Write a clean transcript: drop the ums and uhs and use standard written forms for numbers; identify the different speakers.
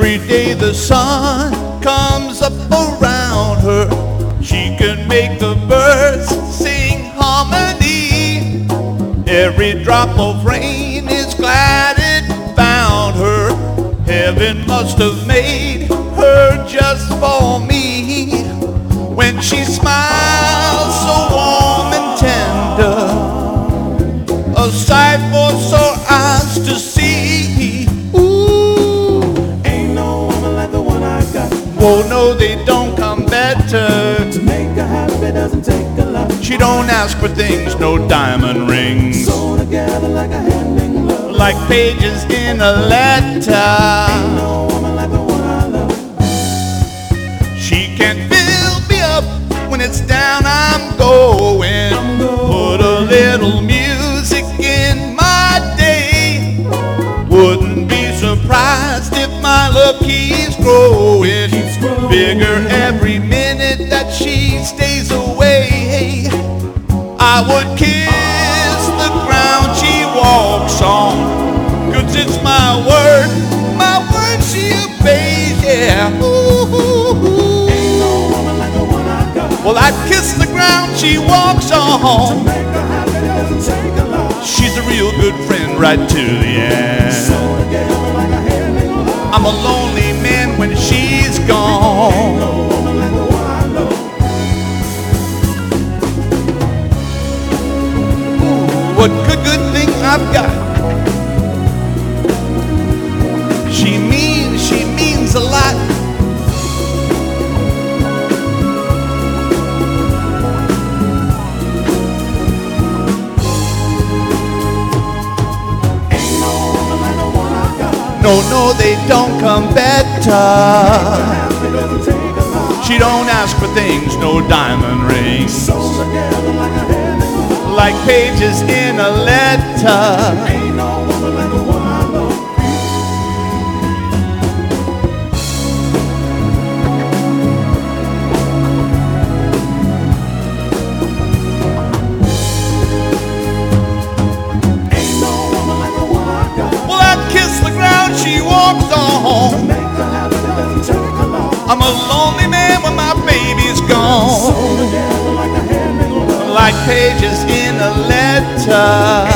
Speaker 1: Every day the sun comes up around her. She can make the birds sing harmony. Every drop of rain is glad it found her. Heaven must have made her just for me. When she smiles so warm and tender, a sight for sore eyes to see. Ooh,
Speaker 2: Ain't no woman like the one I got.
Speaker 1: oh no, they don't come better.
Speaker 2: To make her happy doesn't take a lot.
Speaker 1: She don't ask for things, no diamond rings,
Speaker 2: Sewn together like a hand in glove.
Speaker 1: like pages in a letter.
Speaker 2: Ain't no woman like the one I love.
Speaker 1: She can fill me up when it's down, I'm going. Put a little music in my day. Wouldn't be surprised if my love keeps growing, bigger every minute that she stays away. I would kiss the ground she walks on, 'cause it's my word she obeys, yeah. Ooh.
Speaker 2: Ain't no woman like the one I got.
Speaker 1: Well, I'd kiss the ground she walks
Speaker 2: To
Speaker 1: on.
Speaker 2: make her happy doesn't take a lot.
Speaker 1: She's a real good friend right to the end.
Speaker 2: Sewn together like a hand in glove.
Speaker 1: I'm a lonely man when she's
Speaker 2: Ain't
Speaker 1: gone.
Speaker 2: no woman like the one I love.
Speaker 1: What good thing I've got. She means a lot.
Speaker 2: Ain't no woman like the one I got.
Speaker 1: No, they don't come better.
Speaker 2: Happy doesn't take a lot.
Speaker 1: She don't ask for things, no diamond rings,
Speaker 2: Sewn together like a hand in glove.
Speaker 1: like pages in a letter.
Speaker 2: Ain't no woman like the one I love. Ain't no woman like the one I got.
Speaker 1: Well, I'd kiss the ground she walks
Speaker 2: To
Speaker 1: on.
Speaker 2: make her happy doesn't take a lot.
Speaker 1: I'm a lonely man when my baby's gone,
Speaker 2: Sewn together like a hand in glove.
Speaker 1: like pages in a letter.